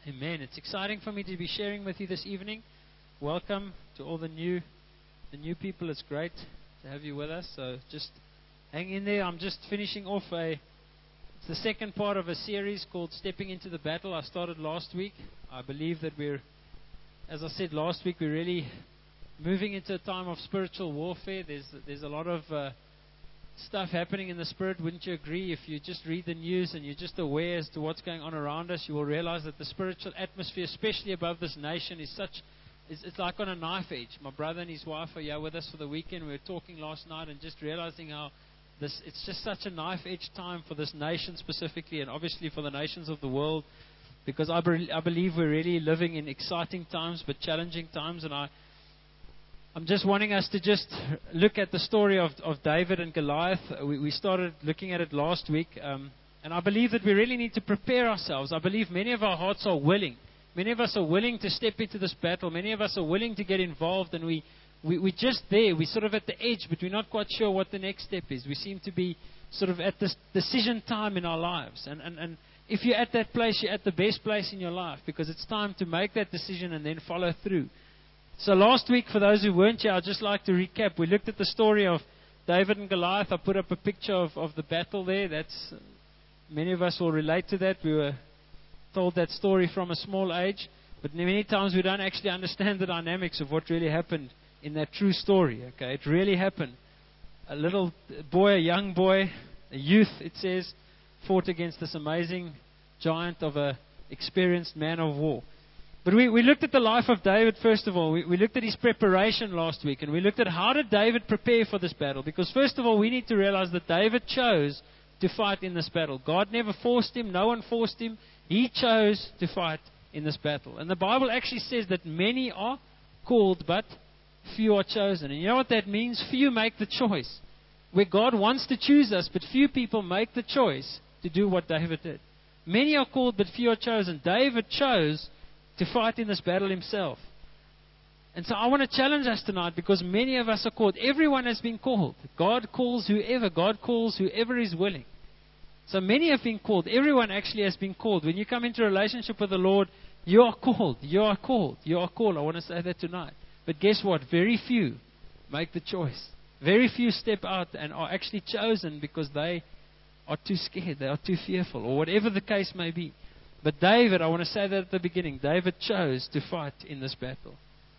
Amen. It's exciting for me to be sharing with you this evening. Welcome to all the new people. It's great to have you with us. So just hang in there. I'm just finishing off it's the second part of a series called Stepping into the Battle. I started last week. I believe that as I said last week, we're really moving into a time of spiritual warfare. There's a lot of stuff happening in the spirit. Wouldn't you agree? If you just read the news and you're just aware as to what's going on around us, you will realize that the spiritual atmosphere, especially above this nation, it's like on a knife edge. My brother and his wife are here with us for the weekend. We were talking last night and just realizing how it's just such a knife edge time for this nation specifically, and obviously for the nations of the world, because I believe we're really living in exciting times but challenging times. And I'm just wanting us to just look at the story of David and Goliath. We started looking at it last week. And I believe that we really need to prepare ourselves. I believe many of our hearts are willing. Many of us are willing to step into this battle. Many of us are willing to get involved. And we're just there. We're sort of at the edge, but we're not quite sure what the next step is. We seem to be sort of at this decision time in our lives. And if you're at that place, you're at the best place in your life, because it's time to make that decision and then follow through. So last week, for those who weren't here, I'd just like to recap. We looked at the story of David and Goliath. I put up a picture of the battle there. Many of us will relate to that. We were told that story from a small age, but many times we don't actually understand the dynamics of what really happened in that true story. Okay, it really happened. A little boy, a young boy, a youth, it says, fought against this amazing giant of an experienced man of war. But we looked at the life of David first of all. We looked at his preparation last week, and we looked at how did David prepare for this battle. Because first of all, we need to realize that David chose to fight in this battle. God never forced him. No one forced him. He chose to fight in this battle. And the Bible actually says that many are called, but few are chosen. And you know what that means? Few make the choice. Where God wants to choose us, but few people make the choice to do what David did. Many are called, but few are chosen. David chose to fight in this battle himself. And so I want to challenge us tonight, because many of us are called. Everyone has been called. God calls whoever. God calls whoever is willing. So many have been called. Everyone actually has been called. When you come into a relationship with the Lord, you are called. You are called. You are called. I want to say that tonight. But guess what? Very few make the choice. Very few step out and are actually chosen because they are too scared. They are too fearful, or whatever the case may be. But David, I want to say that at the beginning, David chose to fight in this battle.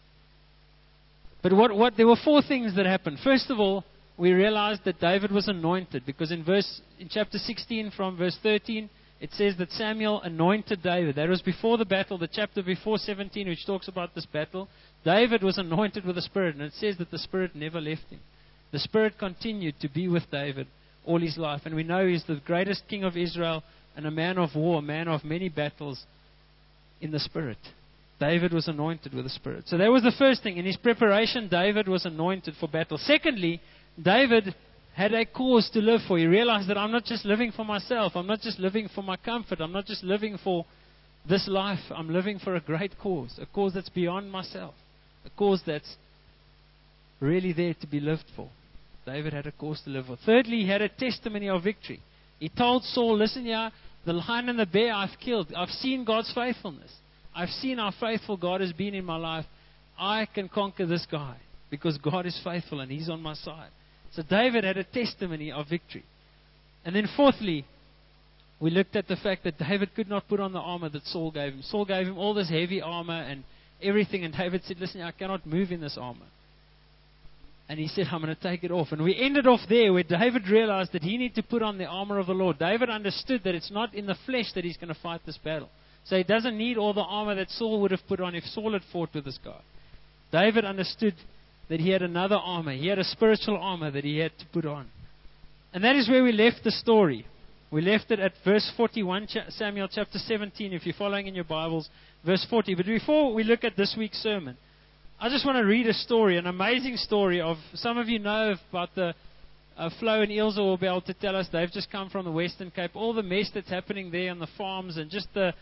But there were four things that happened. First of all, we realized that David was anointed, because in chapter 16 from verse 13, it says that Samuel anointed David. That was before the battle. The chapter before 17, which talks about this battle, David was anointed with the Spirit, and it says that the Spirit never left him. The Spirit continued to be with David all his life, and we know he's the greatest king of Israel, and a man of war, a man of many battles in the Spirit. David was anointed with the Spirit. So that was the first thing. In his preparation, David was anointed for battle. Secondly, David had a cause to live for. He realized that I'm not just living for myself. I'm not just living for my comfort. I'm not just living for this life. I'm living for a great cause. A cause that's beyond myself. A cause that's really there to be lived for. David had a cause to live for. Thirdly, he had a testimony of victory. He told Saul, listen here, the lion and the bear I've killed. I've seen God's faithfulness. I've seen how faithful God has been in my life. I can conquer this guy because God is faithful and He's on my side. So David had a testimony of victory. And then fourthly, we looked at the fact that David could not put on the armor that Saul gave him. Saul gave him all this heavy armor and everything, and David said, listen, I cannot move in this armor. And he said, I'm going to take it off. And we ended off there where David realized that he needed to put on the armor of the Lord. David understood that it's not in the flesh that he's going to fight this battle. So he doesn't need all the armor that Saul would have put on if Saul had fought with this guy. David understood that he had another armor. He had a spiritual armor that he had to put on. And that is where we left the story. We left it at verse 41, Samuel chapter 17, if you're following in your Bibles, verse 40. But before we look at this week's sermon, I just want to read a story, an amazing story of, some of you know about the Flo and Ilse will be able to tell us. They've just come from the Western Cape. All the mess that's happening there on the farms and just the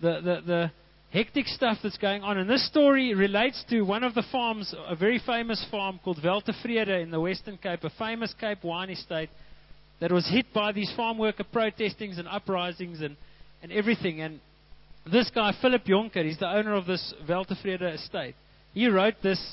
hectic stuff that's going on. And this story relates to one of the farms, a very famous farm called Weltevrede in the Western Cape, a famous Cape wine estate that was hit by these farm worker protestings and uprisings and everything. And this guy, Philip Jonker, he's the owner of this Weltevrede estate. He wrote this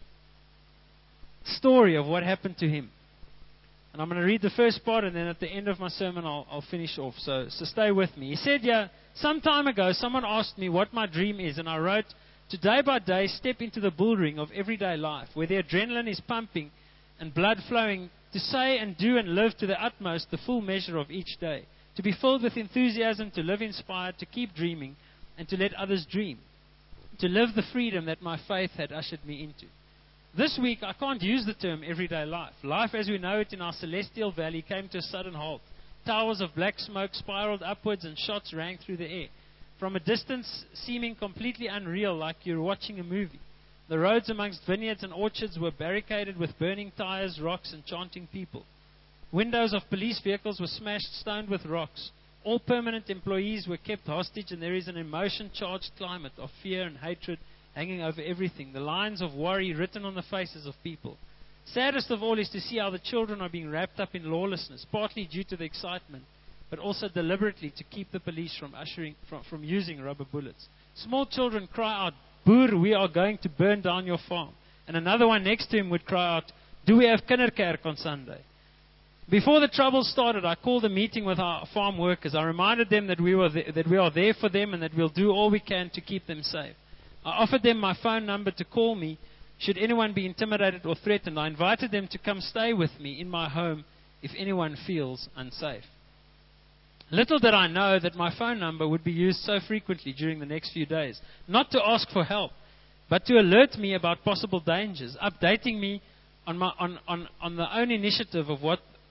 story of what happened to him. And I'm going to read the first part, and then at the end of my sermon, I'll finish off. So stay with me. He said, some time ago, someone asked me what my dream is, and I wrote, to day by day step into the bull ring of everyday life, where the adrenaline is pumping and blood flowing, to say and do and live to the utmost the full measure of each day, to be filled with enthusiasm, to live inspired, to keep dreaming, and to let others dream, to live the freedom that my faith had ushered me into. This week, I can't use the term everyday life. Life as we know it in our celestial valley came to a sudden halt. Towers of black smoke spiraled upwards and shots rang through the air. From a distance, seeming completely unreal, like you're watching a movie. The roads amongst vineyards and orchards were barricaded with burning tires, rocks, and chanting people. Windows of police vehicles were smashed, stoned with rocks. All permanent employees were kept hostage, and there is an emotion-charged climate of fear and hatred hanging over everything, the lines of worry written on the faces of people. Saddest of all is to see how the children are being wrapped up in lawlessness, partly due to the excitement, but also deliberately to keep the police from using rubber bullets. Small children cry out, "Boer, we are going to burn down your farm." And another one next to him would cry out, "Do we have kinderkerk on Sunday?" Before the trouble started, I called a meeting with our farm workers. I reminded them that we are there for them and that we'll do all we can to keep them safe. I offered them my phone number to call me should anyone be intimidated or threatened. I invited them to come stay with me in my home if anyone feels unsafe. Little did I know that my phone number would be used so frequently during the next few days, not to ask for help, but to alert me about possible dangers, updating me on own initiative of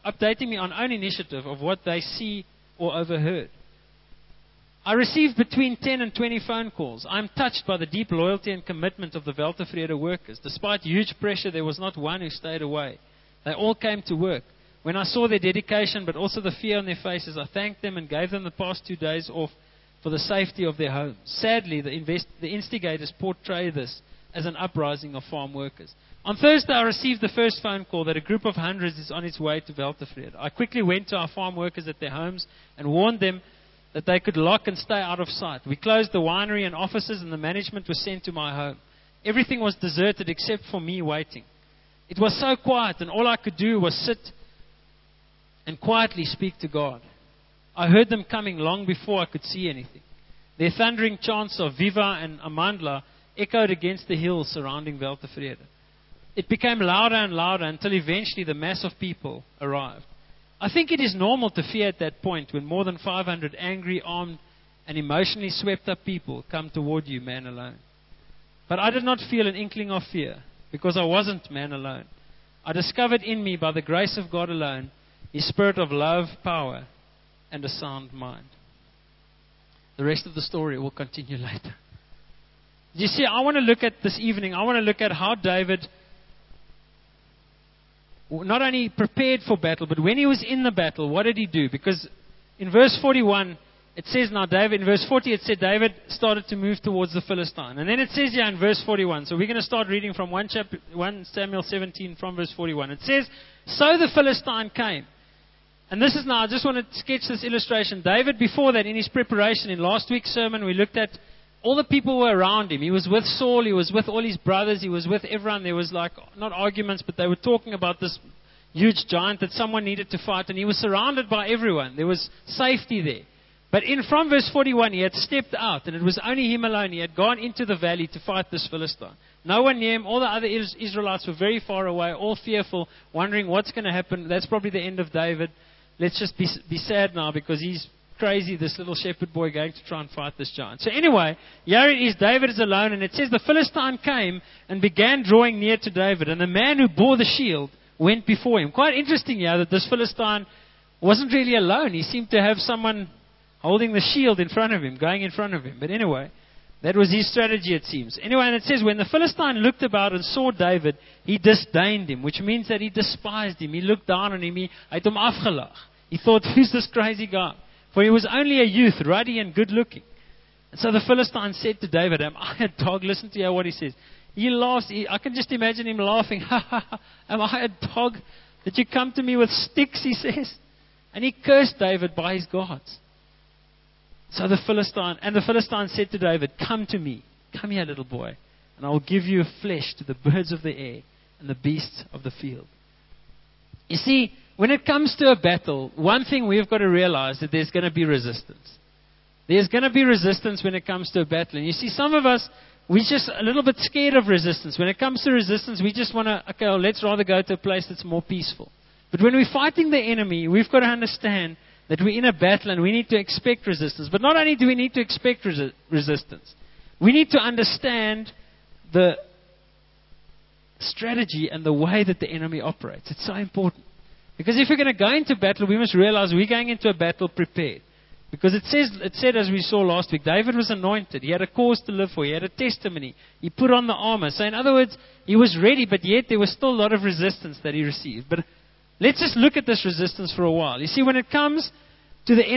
what they see or overheard. I received between 10 and 20 phone calls. I'm touched by the deep loyalty and commitment of the Weltevrede workers. Despite huge pressure, there was not one who stayed away. They all came to work. When I saw their dedication, but also the fear on their faces, I thanked them and gave them the past 2 days off for the safety of their homes. Sadly, the instigators portray this as an uprising of farm workers. On Thursday, I received the first phone call that a group of hundreds is on its way to Weltevrede. I quickly went to our farm workers at their homes and warned them that they could lock and stay out of sight. We closed the winery and offices, and the management was sent to my home. Everything was deserted except for me waiting. It was so quiet, and all I could do was sit and quietly speak to God. I heard them coming long before I could see anything. Their thundering chants of Viva and Amandla echoed against the hills surrounding Weltevrede. It became louder and louder until eventually the mass of people arrived. I think it is normal to fear at that point when more than 500 angry, armed, and emotionally swept up people come toward you, man alone. But I did not feel an inkling of fear because I wasn't man alone. I discovered in me, by the grace of God alone, His spirit of love, power, and a sound mind. The rest of the story will continue later. You see, I want to look at this evening, I want to look at how David not only prepared for battle, but when he was in the battle, what did he do? Because in verse 41, it says now David, in verse 40 it said David started to move towards the Philistine. And then it says here in verse 41, so we're going to start reading from 1 Samuel 17 from verse 41. It says, so the Philistine came. And this is now, I just want to sketch this illustration. David, before that, in his preparation, in last week's sermon, we looked at all the people were around him. He was with Saul, he was with all his brothers, he was with everyone. There was like, not arguments, but they were talking about this huge giant that someone needed to fight. And he was surrounded by everyone. There was safety there. But from verse 41, he had stepped out, and it was only him alone. He had gone into the valley to fight this Philistine. No one near him. All the other Israelites were very far away, all fearful, wondering what's going to happen. That's probably the end of David. Let's just be sad now because he's crazy, this little shepherd boy going to try and fight this giant. So anyway, here it is, David is alone, and it says the Philistine came and began drawing near to David, and the man who bore the shield went before him. Quite interesting here that this Philistine wasn't really alone. He seemed to have someone holding the shield in front of him, going in front of him. But anyway, that was his strategy, it seems. Anyway, and it says, when the Philistine looked about and saw David, he disdained him, which means that he despised him. He looked down on him. He het hom afgelag. He thought, who's this crazy guy? For he was only a youth, ruddy and good looking. And so the Philistine said to David, am I a dog? Listen to what he says. He laughs. I can just imagine him laughing. Am I a dog that you come to me with sticks, he says. And he cursed David by his gods. So the Philistine said to David, "Come to me. Come here, little boy, and I will give you flesh to the birds of the air and the beasts of the field." You see, when it comes to a battle, one thing we've got to realize that there's going to be resistance. There's going to be resistance when it comes to a battle. And you see, some of us, we're just a little bit scared of resistance. When it comes to resistance, we just want to, okay, well, let's rather go to a place that's more peaceful. But when we're fighting the enemy, we've got to understand that we're in a battle and we need to expect resistance. But not only do we need to expect resistance, we need to understand the strategy and the way that the enemy operates. It's so important. Because if we're going to go into battle, we must realize we're going into a battle prepared. Because it said, as we saw last week, David was anointed. He had a cause to live for. He had a testimony. He put on the armor. So in other words, he was ready, but yet there was still a lot of resistance that he received. But let's just look at this resistance for a while. You see, when it comes to the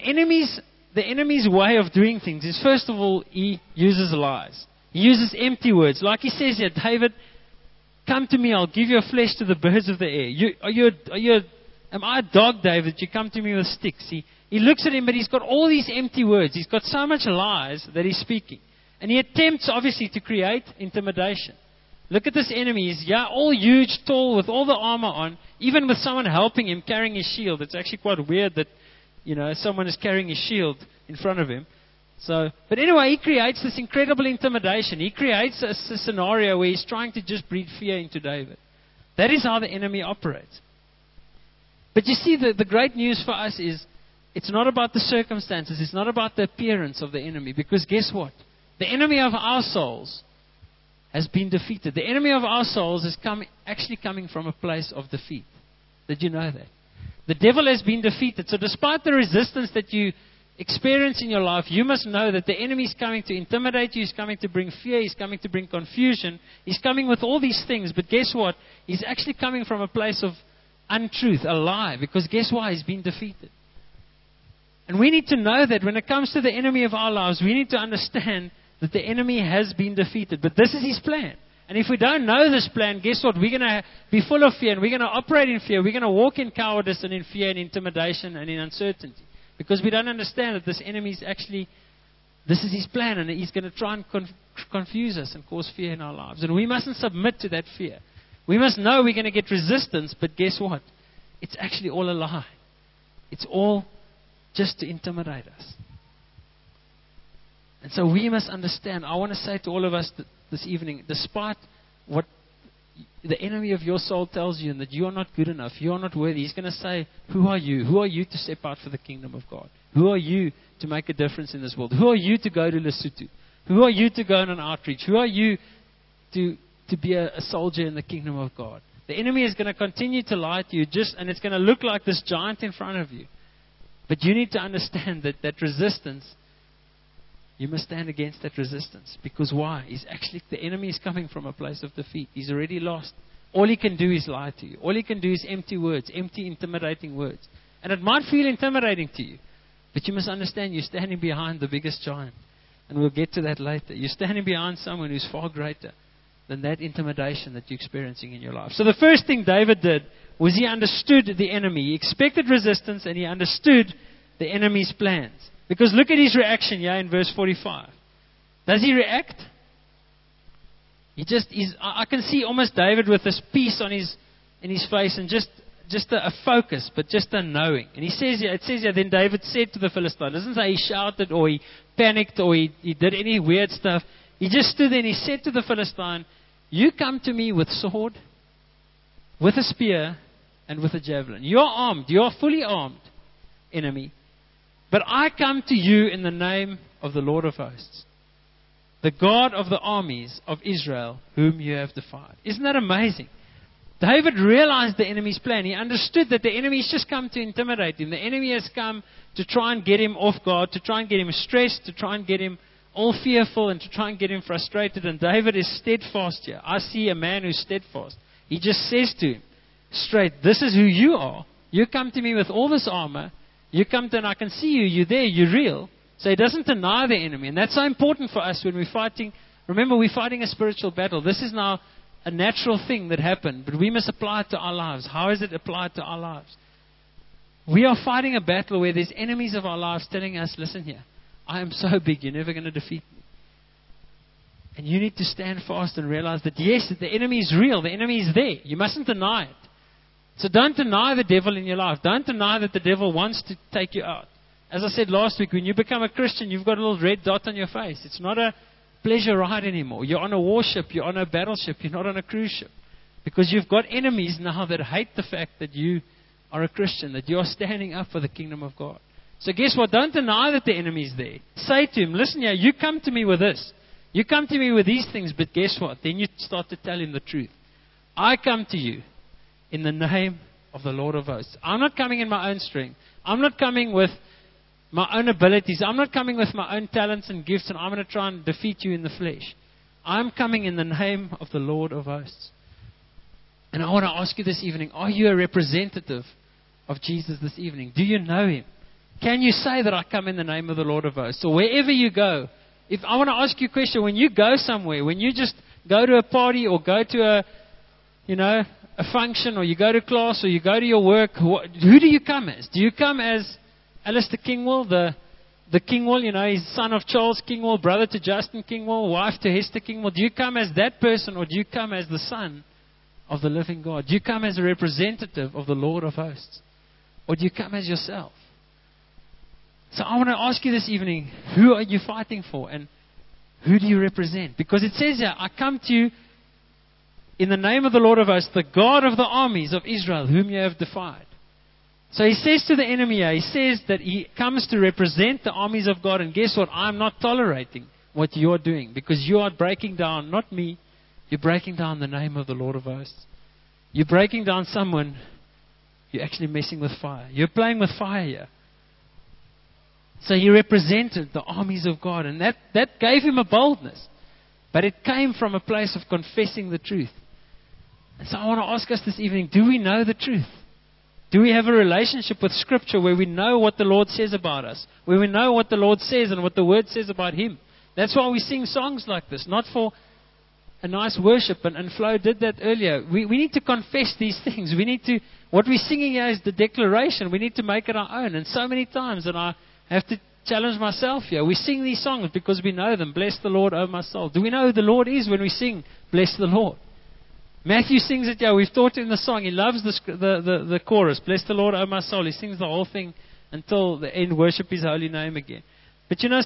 enemy's way of doing things is, first of all, he uses lies. He uses empty words. Like he says here, David, come to me, I'll give your flesh to the birds of the air. Am I a dog, David? You come to me with sticks. He looks at him, but he's got all these empty words. He's got so much lies that he's speaking. And he attempts, obviously, to create intimidation. Look at this enemy. He's all huge, tall, with all the armor on, even with someone helping him, carrying his shield. It's actually quite weird that, someone is carrying his shield in front of him. But anyway, he creates this incredible intimidation. He creates a scenario where he's trying to just breed fear into David. That is how the enemy operates. But you see, the great news for us is, it's not about the circumstances. It's not about the appearance of the enemy. Because guess what? The enemy of our souls has been defeated. The enemy of our souls is actually coming from a place of defeat. Did you know that? The devil has been defeated. So despite the resistance that you experience in your life, you must know that the enemy is coming to intimidate you. He's coming to bring fear. He's coming to bring confusion. He's coming with all these things. But guess what? He's actually coming from a place of untruth, a lie. Because guess why? He's been defeated. And we need to know that when it comes to the enemy of our lives, we need to understand that the enemy has been defeated. But this is his plan. And if we don't know this plan, guess what? We're going to be full of fear and we're going to operate in fear. We're going to walk in cowardice and in fear and intimidation and in uncertainty. Because we don't understand that this enemy is actually, this is his plan, and he's going to try and confuse us and cause fear in our lives. And we mustn't submit to that fear. We must know we're going to get resistance, but guess what? It's actually all a lie. It's all just to intimidate us. And so we must understand. I want to say to all of us this evening, despite what the enemy of your soul tells you, and that you are not good enough, you are not worthy, he's going to say, who are you? Who are you to step out for the kingdom of God? Who are you to make a difference in this world? Who are you to go to Lesotho? Who are you to go on an outreach? Who are you to be a soldier in the kingdom of God? The enemy is going to continue to lie to you, and it's going to look like this giant in front of you. But you need to understand that resistance, you must stand against that resistance. Because why? The enemy is coming from a place of defeat. He's already lost. All he can do is lie to you. All he can do is empty words, empty, intimidating words. And it might feel intimidating to you. But you must understand you're standing behind the biggest giant. And we'll get to that later. You're standing behind someone who's far greater than that intimidation that you're experiencing in your life. So the first thing David did was he understood the enemy. He expected resistance and he understood the enemy's plans. Because look at his reaction here in verse 45. Does he react? I can see almost David with this peace in his face and just a focus, but just a knowing. And it says here, then David said to the Philistine. It doesn't say he shouted or he panicked or he did any weird stuff. He just stood there and he said to the Philistine, you come to me with sword, with a spear, and with a javelin. You are armed. You are fully armed, enemy. But I come to you in the name of the Lord of hosts, the God of the armies of Israel, whom you have defied. Isn't that amazing? David realized the enemy's plan. He understood that the enemy has just come to intimidate him. The enemy has come to try and get him off guard, to try and get him stressed, to try and get him all fearful, and to try and get him frustrated. And David is steadfast here. I see a man who's steadfast. He just says to him straight, this is who you are. You come to me with all this armor. You come to, and I can see you. You're there. You're real. So he doesn't deny the enemy. And that's so important for us when we're fighting. Remember, we're fighting a spiritual battle. This is now a natural thing that happened, but we must apply it to our lives. How is it applied to our lives? We are fighting a battle where there's enemies of our lives telling us, listen here, I am so big, you're never going to defeat me. And you need to stand fast and realize that yes, the enemy is real. The enemy is there. You mustn't deny it. So don't deny the devil in your life. Don't deny that the devil wants to take you out. As I said last week, when you become a Christian, you've got a little red dot on your face. It's not a pleasure ride anymore. You're on a warship. You're on a battleship. You're not on a cruise ship. Because you've got enemies now that hate the fact that you are a Christian, that you're standing up for the kingdom of God. So guess what? Don't deny that the enemy is there. Say to him, listen here, you come to me with this. You come to me with these things, but guess what? Then you start to tell him the truth. I come to you in the name of the Lord of hosts. I'm not coming in my own strength. I'm not coming with my own abilities. I'm not coming with my own talents and gifts, and I'm going to try and defeat you in the flesh. I'm coming in the name of the Lord of hosts. And I want to ask you this evening, are you a representative of Jesus this evening? Do you know him? Can you say that I come in the name of the Lord of hosts? So wherever you go, if I want to ask you a question, when you go somewhere, when you just go to a party or go to a function, or you go to class, or you go to your work, who do you come as? Do you come as Alistair Kingwell, the Kingwell, he's son of Charles Kingwell, brother to Justin Kingwell, wife to Hester Kingwell? Do you come as that person, or do you come as the son of the living God? Do you come as a representative of the Lord of hosts? Or do you come as yourself? So I want to ask you this evening, who are you fighting for, and who do you represent? Because it says here, I come to you in the name of the Lord of hosts, the God of the armies of Israel, whom you have defied. So he says to the enemy here, he says that he comes to represent the armies of God, and guess what? I'm not tolerating what you're doing, because you are breaking down, not me, you're breaking down the name of the Lord of hosts. You're breaking down someone, you're actually messing with fire. You're playing with fire here. So he represented the armies of God, and that gave him a boldness. But it came from a place of confessing the truth. And so I want to ask us this evening, do we know the truth? Do we have a relationship with Scripture where we know what the Lord says about us? Where we know what the Lord says and what the Word says about Him? That's why we sing songs like this, not for a nice worship. And Flo did that earlier. We need to confess these things. What we're singing here is the declaration. We need to make it our own. And so many times, and I have to challenge myself here, we sing these songs because we know them. Bless the Lord, O my soul. Do we know who the Lord is when we sing, bless the Lord? Matthew sings it, we've taught him the song. He loves the chorus, bless the Lord, O my soul. He sings the whole thing until the end, worship His holy name again. But so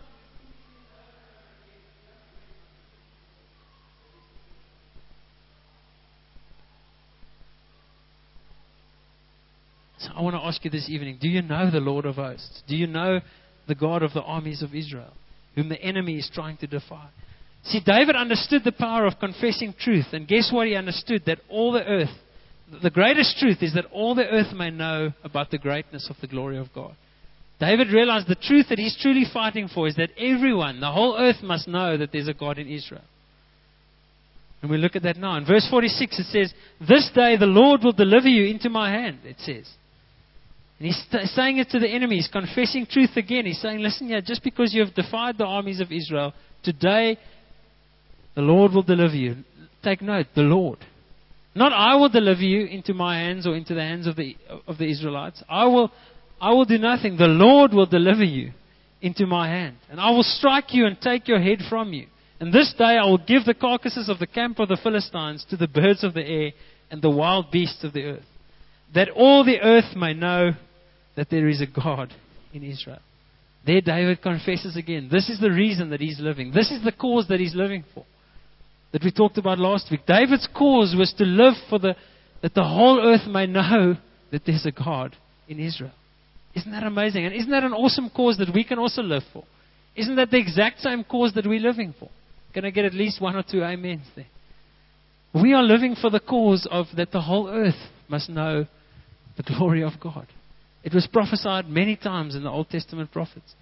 I want to ask you this evening, do you know the Lord of hosts? Do you know the God of the armies of Israel, whom the enemy is trying to defy? See, David understood the power of confessing truth. And guess what he understood? That all the earth, the greatest truth is that all the earth may know about the greatness of the glory of God. David realized the truth that he's truly fighting for is that everyone, the whole earth must know that there's a God in Israel. And we look at that now. In verse 46 it says, this day the Lord will deliver you into my hand, it says. And he's saying it to the enemy. He's confessing truth again. He's saying, listen here, just because you have defied the armies of Israel, today the Lord will deliver you. Take note, the Lord. Not I will deliver you into my hands or into the hands of the Israelites. I will do nothing. The Lord will deliver you into my hand. And I will strike you and take your head from you. And this day I will give the carcasses of the camp of the Philistines to the birds of the air and the wild beasts of the earth, that all the earth may know that there is a God in Israel. There David confesses again. This is the reason that he's living. This is the cause that he's living for, that we talked about last week. David's cause was to live that the whole earth may know that there's a God in Israel. Isn't that amazing? And isn't that an awesome cause that we can also live for? Isn't that the exact same cause that we're living for? Can I get at least one or two amens there? We are living for the cause of that the whole earth must know the glory of God. It was prophesied many times in the Old Testament prophets.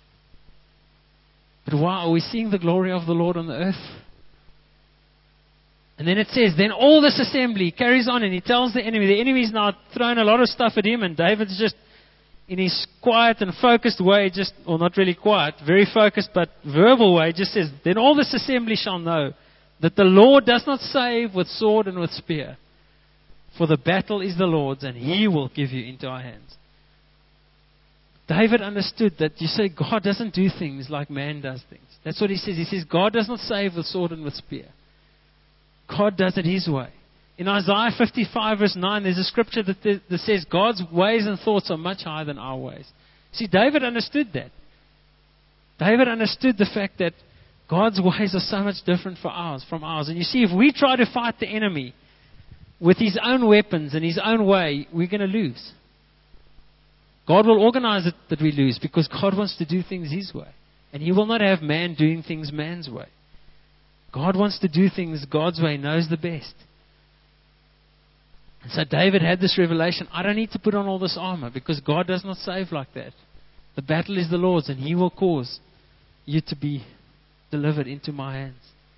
But why are we seeing the glory of the Lord on the earth? And then it says, then all this assembly carries on, and he tells the enemy's now thrown a lot of stuff at him, and David's just in his quiet and focused way, not really quiet, very focused but verbal way, just says, then all this assembly shall know that the Lord does not save with sword and with spear, for the battle is the Lord's, and He will give you into our hands. David understood that you say God doesn't do things like man does things. That's what he says. He says God does not save with sword and with spear. God does it His way. In Isaiah 55 verse 9, there's a scripture that says God's ways and thoughts are much higher than our ways. See, David understood that. David understood the fact that God's ways are so much different from ours. And you see, if we try to fight the enemy with his own weapons and his own way, we're going to lose. God will organize it that we lose because God wants to do things His way. And He will not have man doing things man's way. God wants to do things God's way, knows the best. And so David had this revelation, I don't need to put on all this armor because God does not save like that. The battle is the Lord's and He will cause you to be delivered into my hands.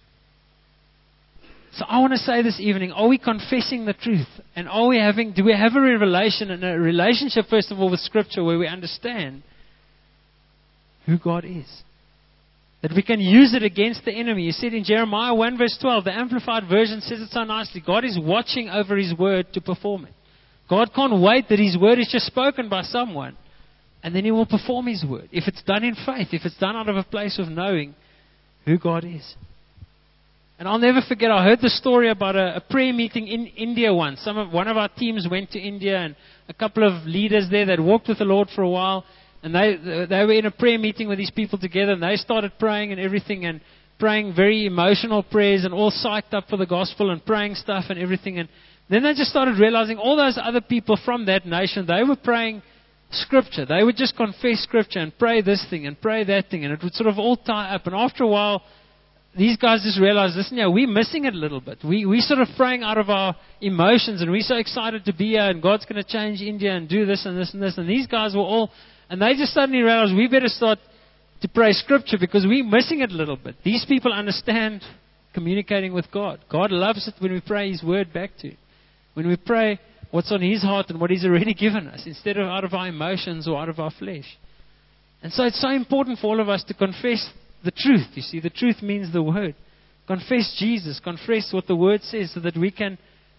So I want to say this evening, are we confessing the truth? And do we have a revelation and a relationship, first of all, with Scripture where we understand who God is? That we can use it against the enemy. You see it in Jeremiah 1 verse 12. The Amplified Version says it so nicely. God is watching over His word to perform it. God can't wait that His word is just spoken by someone. And then He will perform His word. If it's done in faith, if it's done out of a place of knowing who God is. And I'll never forget, I heard the story about a prayer meeting in India once. One of our teams went to India, and a couple of leaders there that walked with the Lord for a while. And they were in a prayer meeting with these people together, and they started praying and everything, and praying very emotional prayers, and all psyched up for the gospel, and praying stuff and everything. And then they just started realizing all those other people from that nation, they were praying Scripture. They would just confess Scripture and pray this thing and pray that thing, and it would sort of all tie up. And after a while, these guys just realized, listen, we're missing it a little bit. We're sort of praying out of our emotions, and we're so excited to be here, and God's going to change India and do this and this and this. And these guys were all, and they just suddenly realized, we better start to pray Scripture because we're missing it a little bit. These people understand communicating with God. God loves it when we pray His word back to Him. When we pray what's on His heart and what He's already given us, instead of out of our emotions or out of our flesh. And so it's so important for all of us to confess the truth. You see, the truth means the word. Confess Jesus. Confess what the word says so that we can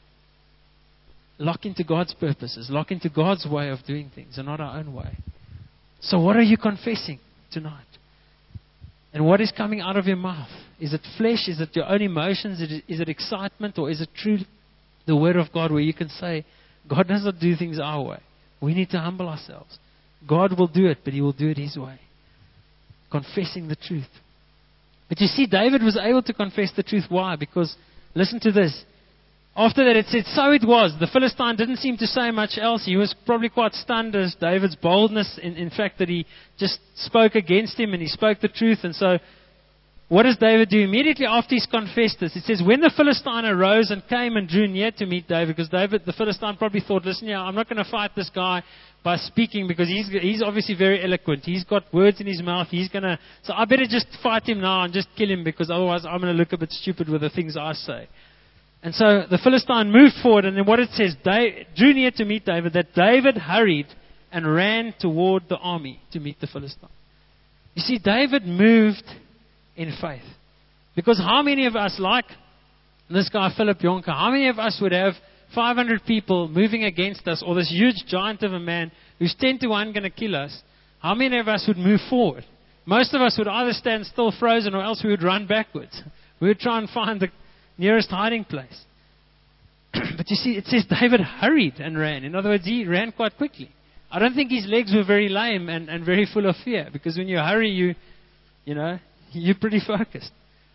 lock into God's purposes, lock into God's way of doing things and not our own way. So what are you confessing tonight? And what is coming out of your mouth? Is it flesh? Is it your own emotions? Is it excitement? Or is it true, the word of God, where you can say, God does not do things our way. We need to humble ourselves. God will do it, but He will do it His way. Confessing the truth. But you see, David was able to confess the truth. Why? Because, listen to this. After that it said, so it was. The Philistine didn't seem to say much else. He was probably quite stunned as David's boldness, in fact, that he just spoke against him and he spoke the truth. And so, what does David do? Immediately after he's confessed this, it says, when the Philistine arose and came and drew near to meet David, because the Philistine probably thought, listen, I'm not going to fight this guy by speaking because he's obviously very eloquent. He's got words in his mouth. So I better just fight him now and just kill him because otherwise I'm going to look a bit stupid with the things I say. And so the Philistine moved forward, and then what it says, drew near to meet David, that David hurried and ran toward the army to meet the Philistine. You see, David moved in faith. Because how many of us, like this guy Philip Jonker, how many of us would have 500 people moving against us, or this huge giant of a man who's 10 to 1 going to kill us? How many of us would move forward? Most of us would either stand still frozen, or else we would run backwards. We would try and find the nearest hiding place. But you see, it says David hurried and ran. In other words, he ran quite quickly. I don't think his legs were very lame and very full of fear, because when you hurry, you're pretty focused.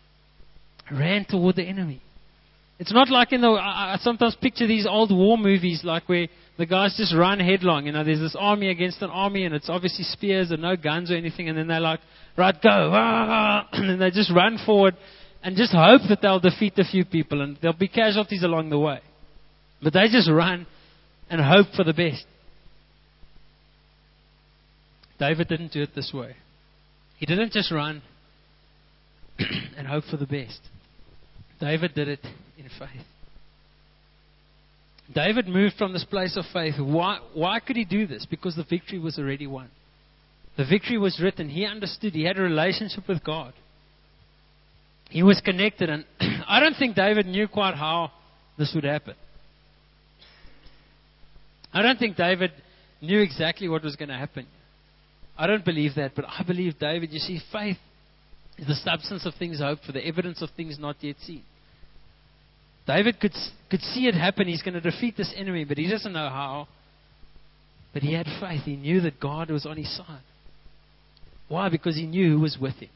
Ran toward the enemy. It's not like I sometimes picture these old war movies, like where the guys just run headlong. There's this army against an army, and it's obviously spears and no guns or anything, and then they're like, right, go, and then they just run forward and just hope that they'll defeat a few people, and there'll be casualties along the way. But they just run and hope for the best. David didn't do it this way. He didn't just run and hope for the best. David did it in faith. David moved from this place of faith. Why could he do this? Because the victory was already won. The victory was written. He understood. He had a relationship with God. He was connected. And I don't think David knew quite how this would happen. I don't think David knew exactly what was going to happen. I don't believe that, but I believe David, you see, faith is the substance of things hoped for, the evidence of things not yet seen. David could see it happen. He's going to defeat this enemy, but he doesn't know how. But he had faith. He knew that God was on his side. Why? Because he knew who was with him.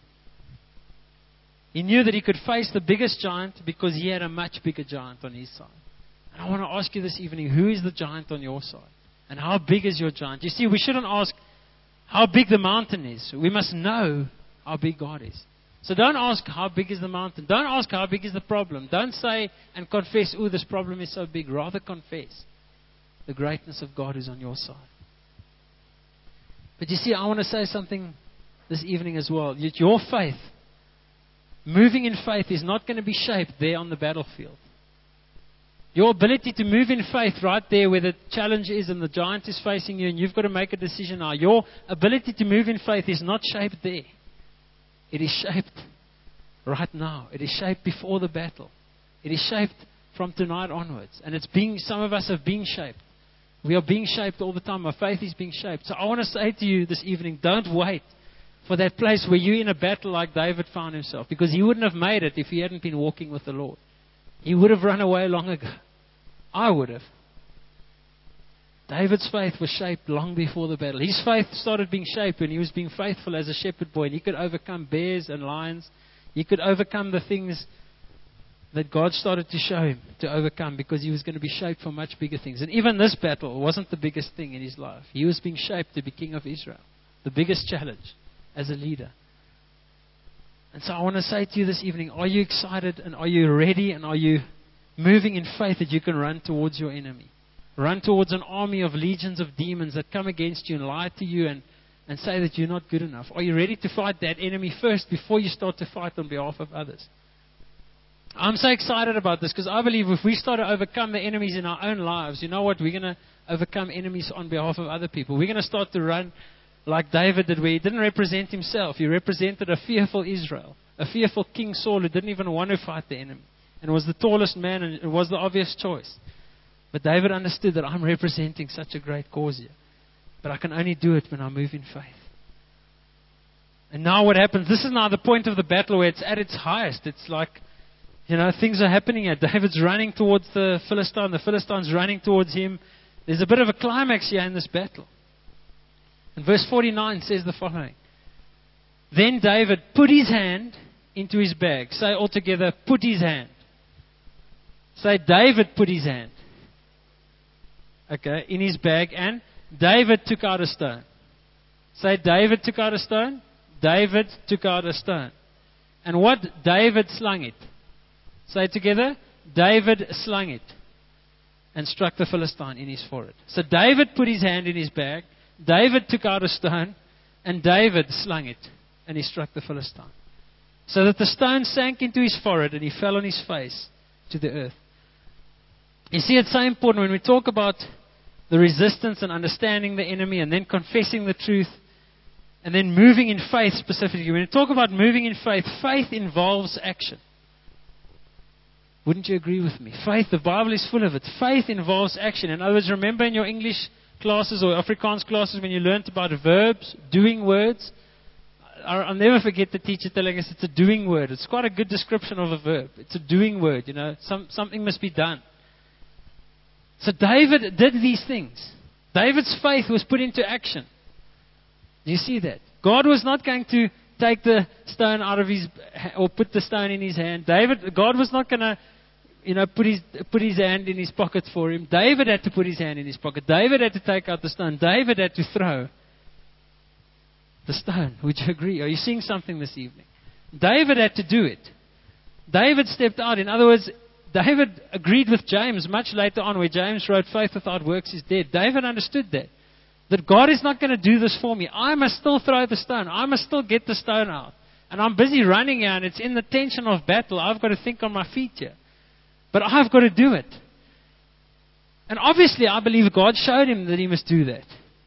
He knew that he could face the biggest giant because he had a much bigger giant on his side. And I want to ask you this evening, who is the giant on your side? And how big is your giant? You see, we shouldn't ask how big the mountain is. We must know how big God is. So don't ask how big is the mountain. Don't ask how big is the problem. Don't say and confess, oh, this problem is so big. Rather confess the greatness of God is on your side. But you see, I want to say something this evening as well. Your faith, moving in faith, is not going to be shaped there on the battlefield. Your ability to move in faith right there where the challenge is and the giant is facing you and you've got to make a decision now. Your ability to move in faith is not shaped there. It is shaped right now. It is shaped before the battle. It is shaped from tonight onwards. And some of us have been shaped. We are being shaped all the time. Our faith is being shaped. So I want to say to you this evening, don't wait for that place where you're in a battle like David found himself. Because he wouldn't have made it if he hadn't been walking with the Lord. He would have run away long ago. I would have. David's faith was shaped long before the battle. His faith started being shaped when he was being faithful as a shepherd boy. And he could overcome bears and lions. He could overcome the things that God started to show him to overcome because he was going to be shaped for much bigger things. And even this battle wasn't the biggest thing in his life. He was being shaped to be king of Israel. The biggest challenge as a leader. And so I want to say to you this evening, are you excited and are you ready and are you moving in faith that you can run towards your enemy? Run towards an army of legions of demons that come against you and lie to you and say that you're not good enough. Are you ready to fight that enemy first before you start to fight on behalf of others? I'm so excited about this because I believe if we start to overcome the enemies in our own lives, you know what? We're going to overcome enemies on behalf of other people. We're going to start to run like David did, where he didn't represent himself. He represented a fearful Israel, a fearful King Saul who didn't even want to fight the enemy and was the tallest man and it was the obvious choice. But David understood that I'm representing such a great cause here. But I can only do it when I move in faith. And now what happens? This is now the point of the battle where it's at its highest. It's like, things are happening here. David's running towards the Philistine. The Philistine's running towards him. There's a bit of a climax here in this battle. And verse 49 says the following. Then David put his hand into his bag. Say all together, put his hand. Say, David put his hand. Okay, in his bag. And David took out a stone. Say, David took out a stone. David took out a stone. And what? David slung it. Say it together. David slung it. And struck the Philistine in his forehead. So David put his hand in his bag. David took out a stone. And David slung it. And he struck the Philistine. So that the stone sank into his forehead and he fell on his face to the earth. You see, it's so important when we talk about the resistance and understanding the enemy and then confessing the truth and then moving in faith specifically. When we talk about moving in faith, faith involves action. Wouldn't you agree with me? Faith, the Bible is full of it. Faith involves action. In other words, remember in your English classes or Afrikaans classes when you learned about verbs, doing words. I'll never forget the teacher telling us it's a doing word. It's quite a good description of a verb. It's a doing word, something must be done. So David did these things. David's faith was put into action. Do you see that? God was not going to take the stone out of or put the stone in his hand. God was not going to, put his hand in his pocket for him. David had to put his hand in his pocket. David had to take out the stone. David had to throw the stone. Would you agree? Are you seeing something this evening? David had to do it. David stepped out. In other words, David agreed with James much later on where James wrote, faith without works is dead. David understood that. That God is not going to do this for me. I must still throw the stone. I must still get the stone out. And I'm busy running here and it's in the tension of battle. I've got to think on my feet here. But I've got to do it. And obviously I believe God showed him that he must do that.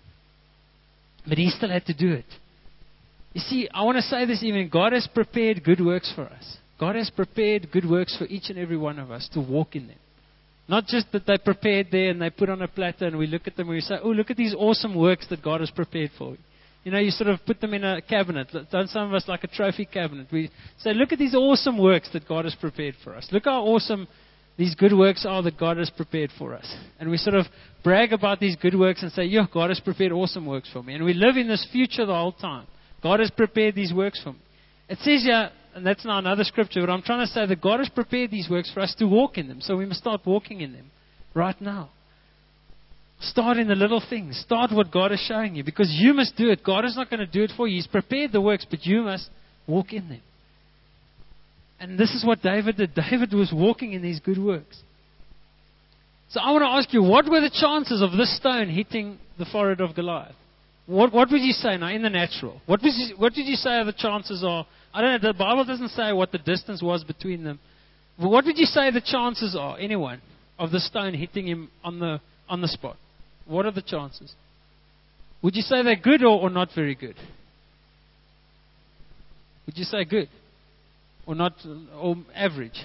But he still had to do it. You see, I want to say this evening, God has prepared good works for us. God has prepared good works for each and every one of us to walk in them. Not just that they prepared there and they put on a platter and we look at them and we say, oh, look at these awesome works that God has prepared for you. you sort of put them in a cabinet. Don't some of us like a trophy cabinet? We say, look at these awesome works that God has prepared for us. Look how awesome these good works are that God has prepared for us. And we sort of brag about these good works and say, yeah, God has prepared awesome works for me. And we live in this future the whole time. God has prepared these works for me. It says here, and that's now another scripture, but I'm trying to say that God has prepared these works for us to walk in them. So we must start walking in them right now. Start in the little things. Start what God is showing you, because you must do it. God is not going to do it for you. He's prepared the works, but you must walk in them. And this is what David did. David was walking in these good works. So I want to ask you, what were the chances of this stone hitting the forehead of Goliath? What would you say now in the natural? What did you say the chances are? I don't know, the Bible doesn't say what the distance was between them. But what would you say the chances are, anyone, of the stone hitting him on the spot? What are the chances? Would you say they're good or not very good? Would you say good? Or not, or average?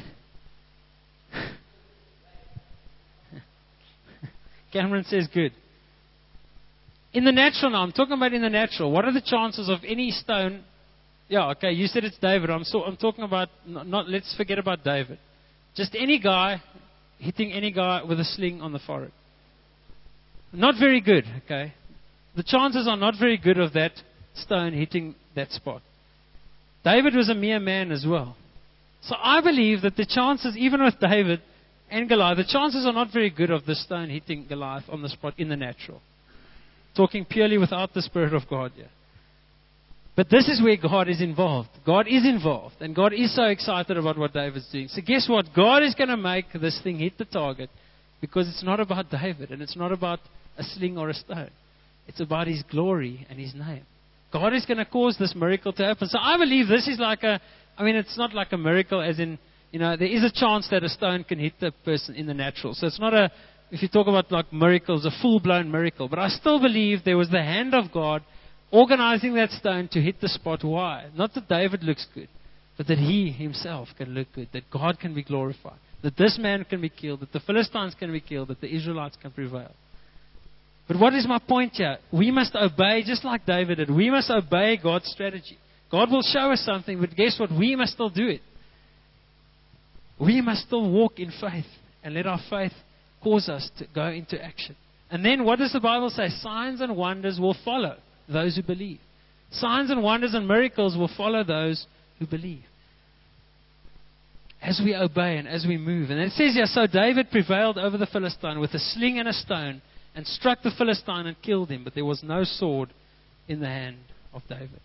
Cameron says good. In the natural now, I'm talking about in the natural. What are the chances of any stone? Yeah, okay, you said it's David. I'm talking about, let's forget about David. Just any guy hitting any guy with a sling on the forehead. Not very good, okay? The chances are not very good of that stone hitting that spot. David was a mere man as well. So I believe that the chances, even with David and Goliath, the chances are not very good of the stone hitting Goliath on the spot in the natural. Talking purely without the Spirit of God here. But this is where God is involved. God is involved. And God is so excited about what David's doing. So guess what? God is going to make this thing hit the target, because it's not about David and it's not about a sling or a stone. It's about His glory and His name. God is going to cause this miracle to happen. So I believe this is like it's not like a miracle as in, there is a chance that a stone can hit the person in the natural. So it's not if you talk about like miracles, a full-blown miracle. But I still believe there was the hand of God organizing that stone to hit the spot. Why? Not that David looks good, but that he himself can look good, that God can be glorified, that this man can be killed, that the Philistines can be killed, that the Israelites can prevail. But what is my point here? We must obey, just like David did. We must obey God's strategy. God will show us something, but guess what? We must still do it. We must still walk in faith and let our faith cause us to go into action. And then what does the Bible say? Signs and wonders will follow those who believe. Signs and wonders and miracles will follow those who believe. As we obey and as we move. And it says here, so David prevailed over the Philistine with a sling and a stone, and struck the Philistine and killed him, but there was no sword in the hand of David.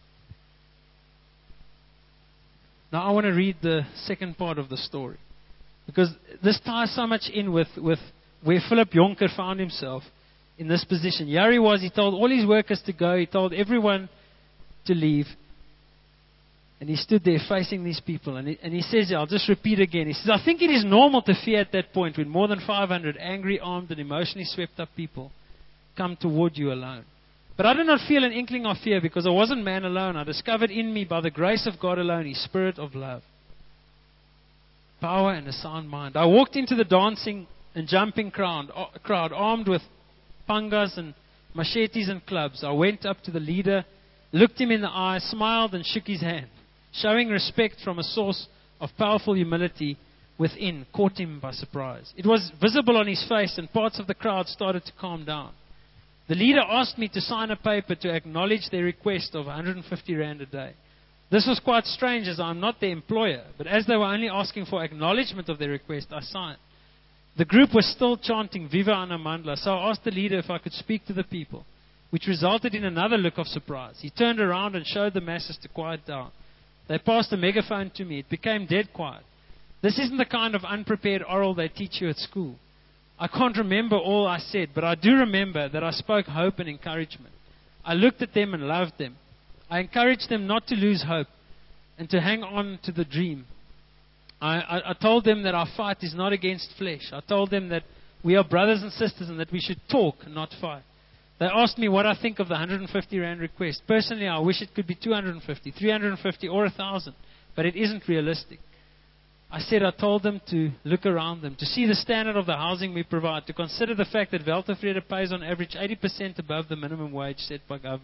Now I want to read the second part of the story, because this ties so much in with where Philip Jonker found himself in this position. Here he was, he told all his workers to go, he told everyone to leave, and he stood there facing these people, and he says, I'll just repeat again, he says, I think it is normal to fear at that point when more than 500 angry, armed, and emotionally swept up people come toward you alone. But I do not feel an inkling of fear, because I wasn't man alone. I discovered in me, by the grace of God alone, His spirit of love, power, and a sound mind. I walked into the dancing and jumping crowd armed with pangas and machetes and clubs. I went up to the leader, looked him in the eye, smiled, and shook his hand. Showing respect from a source of powerful humility within caught him by surprise. It was visible on his face, and parts of the crowd started to calm down. The leader asked me to sign a paper to acknowledge their request of 150 rand a day. This was quite strange, as I am not their employer, but as they were only asking for acknowledgement of their request, I signed. The group was still chanting Viva Anamandla, so I asked the leader if I could speak to the people, which resulted in another look of surprise. He turned around and showed the masses to quiet down. They passed a megaphone to me. It became dead quiet. This isn't the kind of unprepared oral they teach you at school. I can't remember all I said, but I do remember that I spoke hope and encouragement. I looked at them and loved them. I encouraged them not to lose hope and to hang on to the dream. I told them that our fight is not against flesh. I told them that we are brothers and sisters and that we should talk and not fight. They asked me what I think of the 150 rand request. Personally, I wish it could be 250, 350 or 1,000, but it isn't realistic. I told them to look around them, to see the standard of the housing we provide, to consider the fact that Weltevrede pays on average 80% above the minimum wage set by government.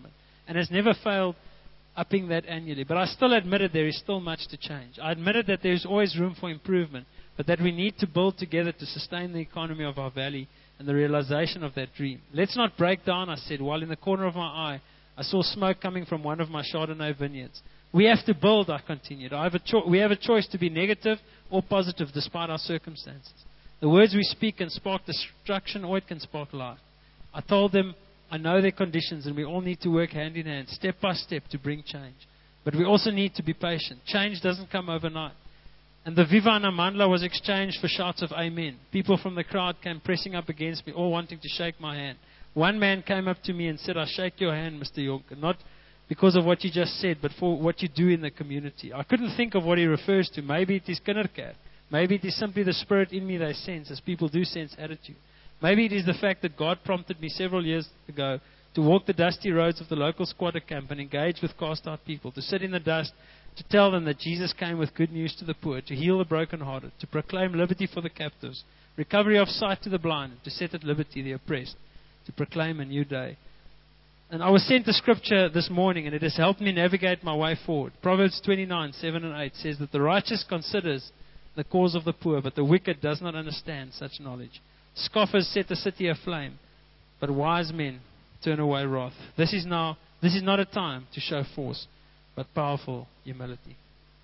and has never failed upping that annually. But I still admitted there is still much to change. I admitted that there is always room for improvement, but that we need to build together to sustain the economy of our valley and the realization of that dream. Let's not break down, I said, while in the corner of my eye I saw smoke coming from one of my Chardonnay vineyards. We have to build, I continued. We have a choice to be negative or positive despite our circumstances. The words we speak can spark destruction or it can spark life. I told them, I know their conditions and we all need to work hand in hand, step by step, to bring change. But we also need to be patient. Change doesn't come overnight. And the Viva na Mandla was exchanged for shouts of amen. People from the crowd came pressing up against me, all wanting to shake my hand. One man came up to me and said, I shake your hand, Mr. Jonker, not because of what you just said, but for what you do in the community. I couldn't think of what he refers to. Maybe it is kinderkerk. Maybe it is simply the spirit in me they sense, as people do sense attitude. Maybe it is the fact that God prompted me several years ago to walk the dusty roads of the local squatter camp and engage with cast-out people, to sit in the dust, to tell them that Jesus came with good news to the poor, to heal the brokenhearted, to proclaim liberty for the captives, recovery of sight to the blind, to set at liberty the oppressed, to proclaim a new day. And I was sent a scripture this morning, and it has helped me navigate my way forward. Proverbs 29, 7 and 8 says that the righteous considers the cause of the poor, but the wicked does not understand such knowledge. Scoffers set the city aflame, but wise men turn away wrath. This is not a time to show force, but powerful humility.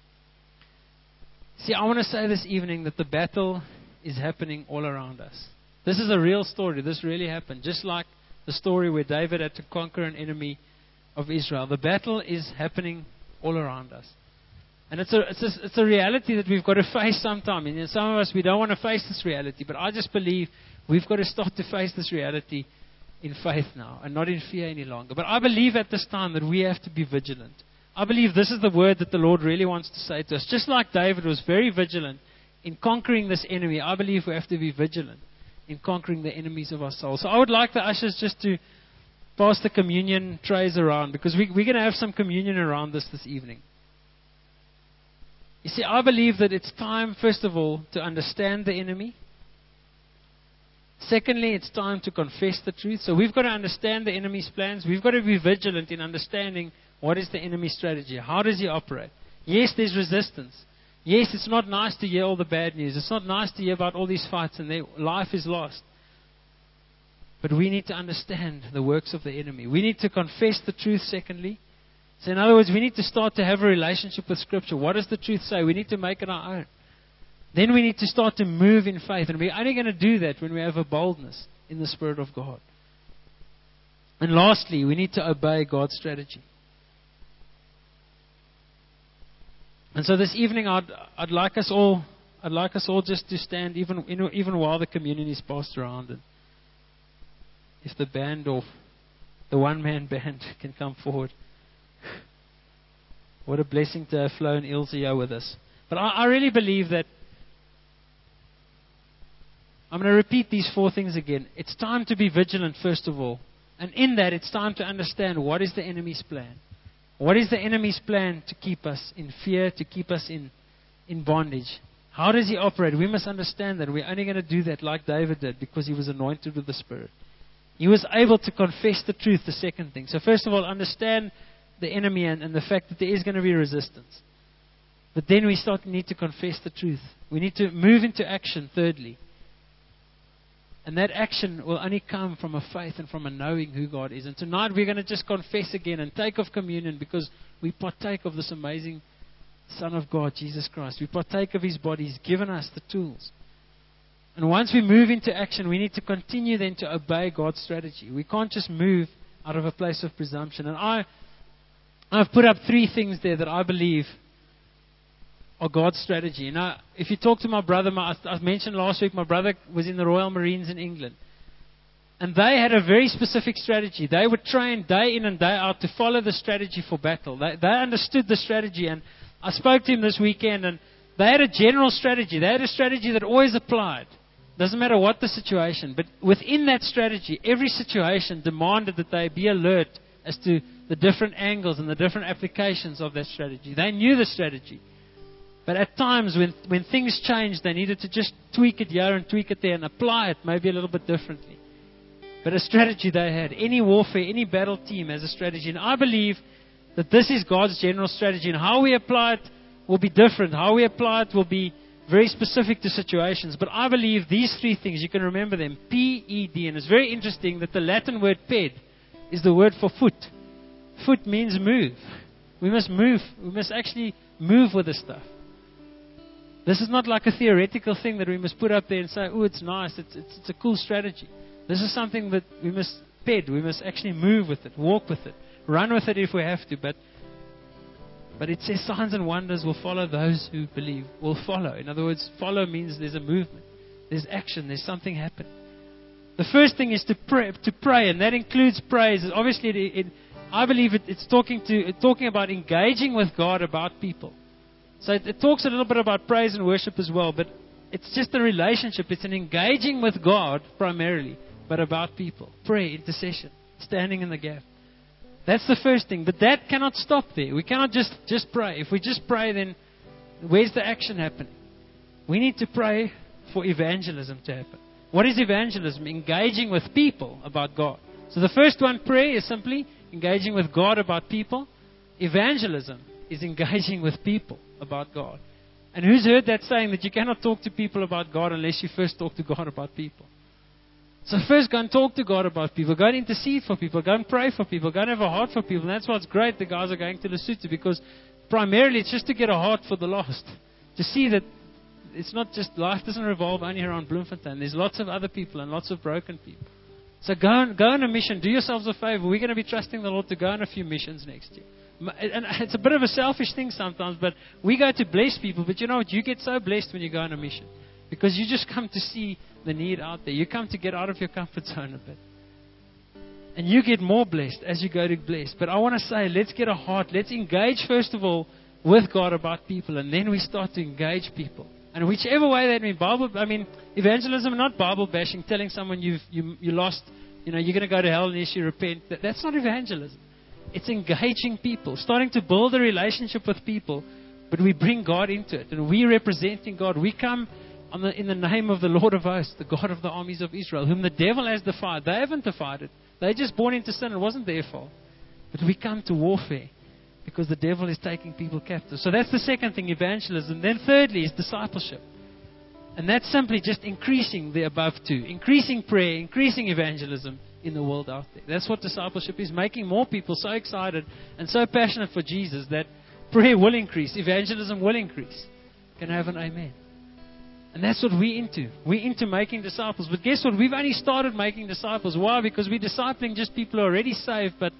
See, I want to say this evening that the battle is happening all around us. This is a real story. This really happened. Just like the story where David had to conquer an enemy of Israel. The battle is happening all around us. And it's a reality that we've got to face sometime. And some of us, we don't want to face this reality. But I just believe we've got to start to face this reality in faith now and not in fear any longer. But I believe at this time that we have to be vigilant. I believe this is the word that the Lord really wants to say to us. Just like David was very vigilant in conquering this enemy, I believe we have to be vigilant in conquering the enemies of our soul. So I would like the ushers just to pass the communion trays around, because we're going to have some communion around this evening. You see, I believe that it's time, first of all, to understand the enemy. Secondly, it's time to confess the truth. So we've got to understand the enemy's plans. We've got to be vigilant in understanding what is the enemy's strategy. How does he operate? Yes, there's resistance. Yes, it's not nice to hear all the bad news. It's not nice to hear about all these fights and their life is lost. But we need to understand the works of the enemy. We need to confess the truth, secondly. So in other words, we need to start to have a relationship with Scripture. What does the truth say? We need to make it our own. Then we need to start to move in faith. And we're only going to do that when we have a boldness in the Spirit of God. And lastly, we need to obey God's strategy. And so this evening, I'd like us all just to stand even while the communion is passed around. And if the band or the one-man band can come forward. What a blessing to have Flo and Ilse here with us. But I really believe that I'm going to repeat these 4 things again. It's time to be vigilant, first of all. And in that, it's time to understand what is the enemy's plan. What is the enemy's plan to keep us in fear, to keep us in bondage? How does he operate? We must understand that. We're only going to do that like David did, because he was anointed with the Spirit. He was able to confess the truth, the second thing. So first of all, understand the enemy and the fact that there is going to be resistance. But then we need to confess the truth. We need to move into action, thirdly. And that action will only come from a faith and from a knowing who God is. And tonight we're going to just confess again and take of communion, because we partake of this amazing Son of God, Jesus Christ. We partake of His body. He's given us the tools. And once we move into action, we need to continue then to obey God's strategy. We can't just move out of a place of presumption. And I've put up 3 things there that I believe are God's strategy. Now, if you talk to my brother, I mentioned last week, my brother was in the Royal Marines in England. And they had a very specific strategy. They would train day in and day out to follow the strategy for battle. They understood the strategy. And I spoke to him this weekend, and they had a general strategy. They had a strategy that always applied. Doesn't matter what the situation. But within that strategy, every situation demanded that they be alert as to the different angles and the different applications of that strategy. They knew the strategy. But at times when things changed, they needed to just tweak it here and tweak it there and apply it maybe a little bit differently. but a strategy they had. Any warfare, any battle team has a strategy. And I believe that this is God's general strategy. And how we apply it will be different. How we apply it will be very specific to situations. But I believe these three things, you can remember them. P-E-D. And it's very interesting that the Latin word ped is the word for foot. Foot means move. We must move. We must actually move with this stuff. This is not like a theoretical thing that we must put up there and say, oh, it's nice. It's a cool strategy. This is something that we must ped. We must actually move with it, walk with it, run with it if we have to. But it says signs and wonders will follow those who believe. Will follow. In other words, follow means there's a movement. There's action. There's something happening. The first thing is to pray, and that includes praise. Obviously, I believe it's talking about engaging with God about people. So it talks a little bit about praise and worship as well, but it's just a relationship. It's an engaging with God primarily, but about people. Prayer, intercession, standing in the gap. That's the first thing. But that cannot stop there. We cannot just pray. If we just pray, then where's the action happening? We need to pray for evangelism to happen. What is evangelism? Engaging with people about God. So the first one, prayer, is simply engaging with God about people. Evangelism is engaging with people about God. And who's heard that saying that you cannot talk to people about God unless you first talk to God about people? So first go and talk to God about people. Go and intercede for people. Go and pray for people. Go and have a heart for people. And that's what's great the guys are going to Lesotho, because primarily it's just to get a heart for the lost. To see that it's not just, life doesn't revolve only around Bloemfontein. There's lots of other people and lots of broken people. So go on a mission. Do yourselves a favor. We're going to be trusting the Lord to go on a few missions next year. And it's a bit of a selfish thing sometimes, but we go to bless people. But you know what? You get so blessed when you go on a mission, because you just come to see the need out there. You come to get out of your comfort zone a bit. And you get more blessed as you go to bless. But I want to say, let's get a heart. Let's engage first of all with God about people, and then we start to engage people. And whichever way that means, evangelism, not Bible bashing, telling someone you lost, you're going to go to hell unless you repent. That's not evangelism. It's engaging people, starting to build a relationship with people, but we bring God into it, and we representing God. We come in the name of the Lord of hosts, the God of the armies of Israel, whom the devil has defied. They haven't defied it. They're just born into sin. It wasn't their fault. But we come to warfare because the devil is taking people captive. So that's the second thing, evangelism. Then thirdly is discipleship. And that's simply just increasing the above two. Increasing prayer, increasing evangelism in the world out there. That's what discipleship is, making more people so excited and so passionate for Jesus that prayer will increase, evangelism will increase. Can I have an amen? And that's what we're into. We're into making disciples. But guess what? We've only started making disciples. Why? Because we're discipling just people who are already saved, but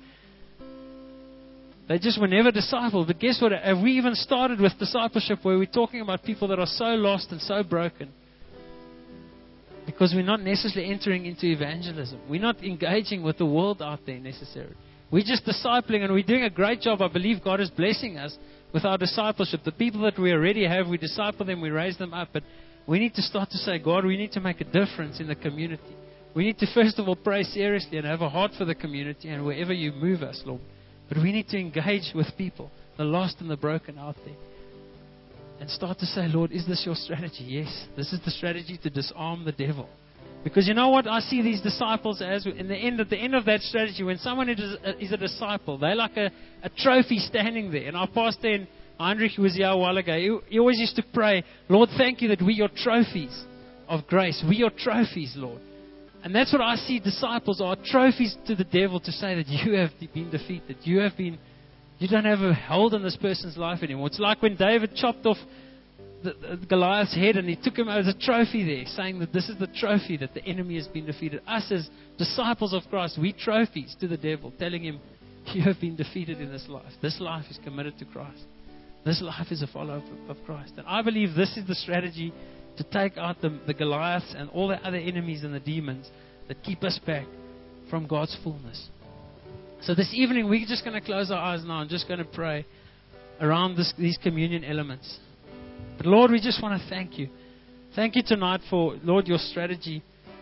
they just were never discipled. But guess what? Have we even started with discipleship where we're talking about people that are so lost and so broken? Because we're not necessarily entering into evangelism. We're not engaging with the world out there necessarily. We're just discipling, and we're doing a great job. I believe God is blessing us with our discipleship. The people that we already have, we disciple them, we raise them up. But we need to start to say, God, we need to make a difference in the community. We need to first of all pray seriously and have a heart for the community and wherever you move us, Lord. But we need to engage with people, the lost and the broken out there. And start to say, Lord, is this your strategy? Yes, this is the strategy to disarm the devil. Because you know what? I see these disciples as, at the end of that strategy, when someone is a disciple, they're like a trophy standing there. And our pastor in Heinrich, who was here a while ago, he always used to pray, Lord, thank you that we're your trophies of grace. We're your trophies, Lord. And that's what I see disciples are, trophies to the devil, to say that you have been defeated. You don't have a hold on this person's life anymore. It's like when David chopped off Goliath's head and he took him as a trophy there, saying that this is the trophy that the enemy has been defeated. Us as disciples of Christ, we trophies to the devil, telling him, you have been defeated in this life. This life is committed to Christ. This life is a follower of Christ. And I believe this is the strategy to take out the Goliaths and all the other enemies and the demons that keep us back from God's fullness. So this evening, we're just going to close our eyes now. I'm just going to pray around these communion elements. But Lord, we just want to thank you. Thank you tonight for, Lord, your strategy.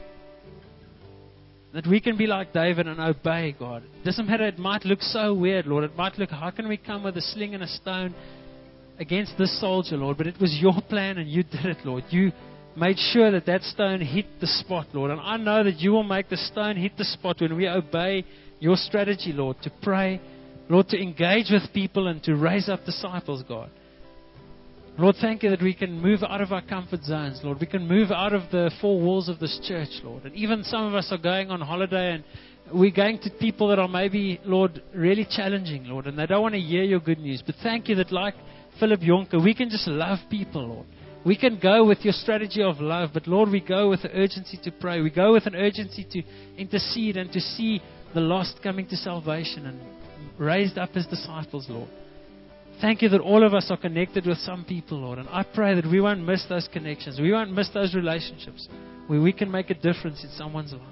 That we can be like David and obey, God. It doesn't matter, it might look so weird, Lord. It might look, how can we come with a sling and a stone against this soldier, Lord? But it was your plan and you did it, Lord. You made sure that that stone hit the spot, Lord. And I know that you will make the stone hit the spot when we obey your strategy, Lord, to pray, Lord, to engage with people and to raise up disciples, God. Lord, thank you that we can move out of our comfort zones, Lord. We can move out of the four walls of this church, Lord. And even some of us are going on holiday and we're going to people that are maybe, Lord, really challenging, Lord, and they don't want to hear your good news. But thank you that like Philip Jonker, we can just love people, Lord. We can go with your strategy of love, but Lord, we go with the urgency to pray. We go with an urgency to intercede and to see the lost coming to salvation and raised up as disciples, Lord. Thank you that all of us are connected with some people, Lord. And I pray that we won't miss those connections. We won't miss those relationships where we can make a difference in someone's life.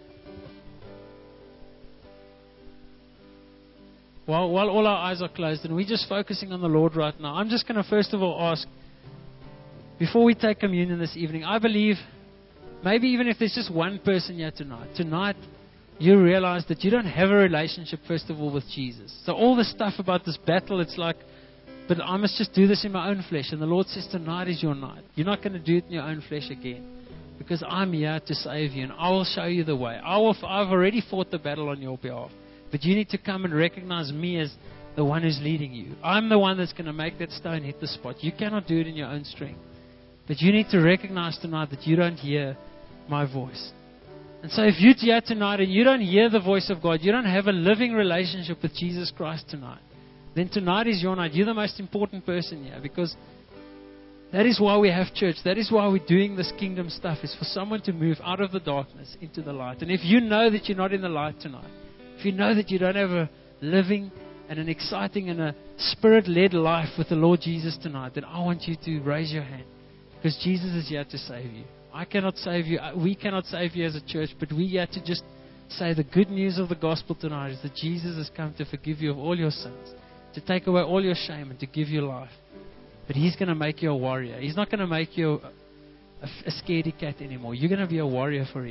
While all our eyes are closed and we're just focusing on the Lord right now, I'm just going to first of all ask, before we take communion this evening, I believe maybe even if there's just one person here tonight you realize that you don't have a relationship, first of all, with Jesus. So all the stuff about this battle, it's like, but I must just do this in my own flesh. And the Lord says, tonight is your night. You're not going to do it in your own flesh again, because I'm here to save you and I will show you the way. I've already fought the battle on your behalf, but you need to come and recognize me as the one who's leading you. I'm the one that's going to make that stone hit the spot. You cannot do it in your own strength, but you need to recognize tonight that you don't hear my voice. And so if you're here tonight and you don't hear the voice of God, you don't have a living relationship with Jesus Christ tonight, then tonight is your night. You're the most important person here, because that is why we have church. That is why we're doing this kingdom stuff, is for someone to move out of the darkness into the light. And if you know that you're not in the light tonight, if you know that you don't have a living and an exciting and a spirit-led life with the Lord Jesus tonight, then I want you to raise your hand, because Jesus is here to save you. I cannot save you. We cannot save you as a church, but we here to just say the good news of the gospel tonight is that Jesus has come to forgive you of all your sins, to take away all your shame and to give you life. But He's going to make you a warrior. He's not going to make you a scaredy cat anymore. You're going to be a warrior for Him.